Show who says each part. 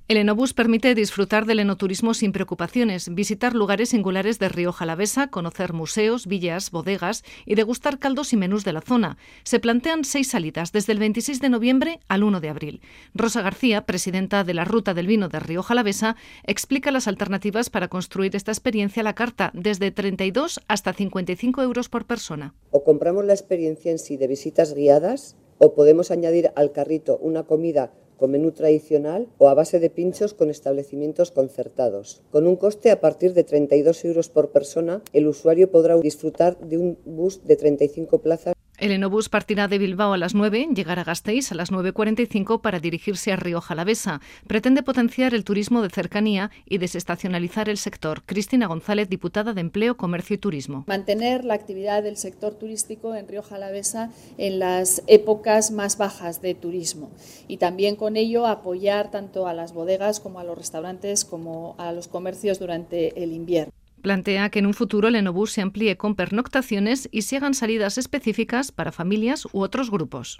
Speaker 1: El Enobús permite disfrutar del enoturismo sin preocupaciones, visitar lugares singulares de Rioja Alavesa, conocer museos, villas, bodegas y degustar caldos y menús de la zona. Se plantean 6 salidas desde el 26 de noviembre al 1 de abril. Rosa García, presidenta de la Ruta del Vino de Rioja Alavesa, explica las alternativas para construir esta experiencia a la carta, desde 32 hasta 55 euros por persona.
Speaker 2: O compramos la experiencia en sí de visitas guiadas, o podemos añadir al carrito una comida con menú tradicional o a base de pinchos con establecimientos concertados. Con un coste a partir de 32 euros por persona, el usuario podrá disfrutar de un bus de 35 plazas.
Speaker 1: El Enobús partirá de Bilbao a las 9, llegará a Gasteiz a las 9:45 para dirigirse a Rioja Alavesa. Pretende potenciar el turismo de cercanía y desestacionalizar el sector. Cristina González, diputada de Empleo, Comercio y Turismo.
Speaker 3: Mantener la actividad del sector turístico en Rioja Alavesa en las épocas más bajas de turismo y también con ello apoyar tanto a las bodegas como a los restaurantes como a los comercios durante el invierno.
Speaker 1: Plantea que en un futuro el Enobús se amplíe con pernoctaciones y se hagan salidas específicas para familias u otros grupos.